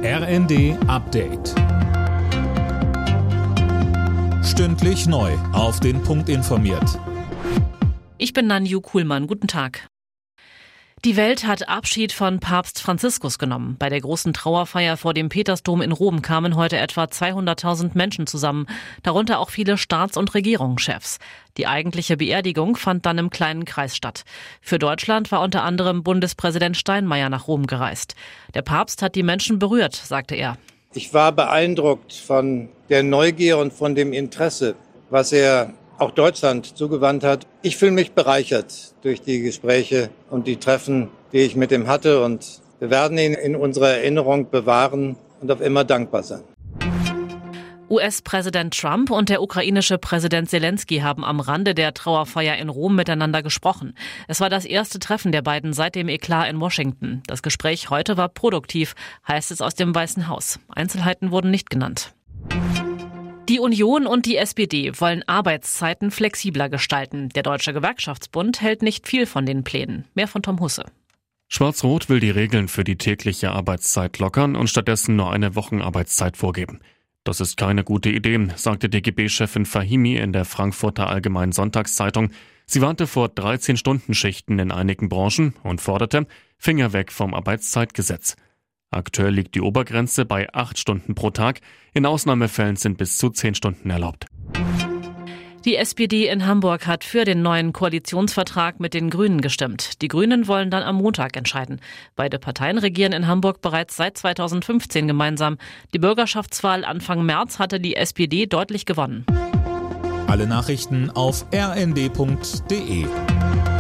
RND Update. Stündlich neu auf den Punkt informiert. Ich bin Nanju Kuhlmann. Guten Tag. Die Welt hat Abschied von Papst Franziskus genommen. Bei der großen Trauerfeier vor dem Petersdom in Rom kamen heute etwa 200.000 Menschen zusammen, darunter auch viele Staats- und Regierungschefs. Die eigentliche Beerdigung fand dann im kleinen Kreis statt. Für Deutschland war unter anderem Bundespräsident Steinmeier nach Rom gereist. Der Papst hat die Menschen berührt, sagte er. Ich war beeindruckt von der Neugier und von dem Interesse, was er auch Deutschland zugewandt hat. Ich fühle mich bereichert durch die Gespräche und die Treffen, die ich mit ihm hatte. Und wir werden ihn in unserer Erinnerung bewahren und auf immer dankbar sein. US-Präsident Trump und der ukrainische Präsident Zelensky haben am Rande der Trauerfeier in Rom miteinander gesprochen. Es war das erste Treffen der beiden seit dem Eklat in Washington. Das Gespräch heute war produktiv, heißt es aus dem Weißen Haus. Einzelheiten wurden nicht genannt. Die Union und die SPD wollen Arbeitszeiten flexibler gestalten. Der Deutsche Gewerkschaftsbund hält nicht viel von den Plänen. Mehr von Tom Husse. Schwarz-Rot will die Regeln für die tägliche Arbeitszeit lockern und stattdessen nur eine Wochenarbeitszeit vorgeben. Das ist keine gute Idee, sagte DGB-Chefin Fahimi in der Frankfurter Allgemeinen Sonntagszeitung. Sie warnte vor 13-Stunden-Schichten in einigen Branchen und forderte, Finger weg vom Arbeitszeitgesetz. Aktuell liegt die Obergrenze bei 8 Stunden pro Tag. In Ausnahmefällen sind bis zu 10 Stunden erlaubt. Die SPD in Hamburg hat für den neuen Koalitionsvertrag mit den Grünen gestimmt. Die Grünen wollen dann am Montag entscheiden. Beide Parteien regieren in Hamburg bereits seit 2015 gemeinsam. Die Bürgerschaftswahl Anfang März hatte die SPD deutlich gewonnen. Alle Nachrichten auf rnd.de.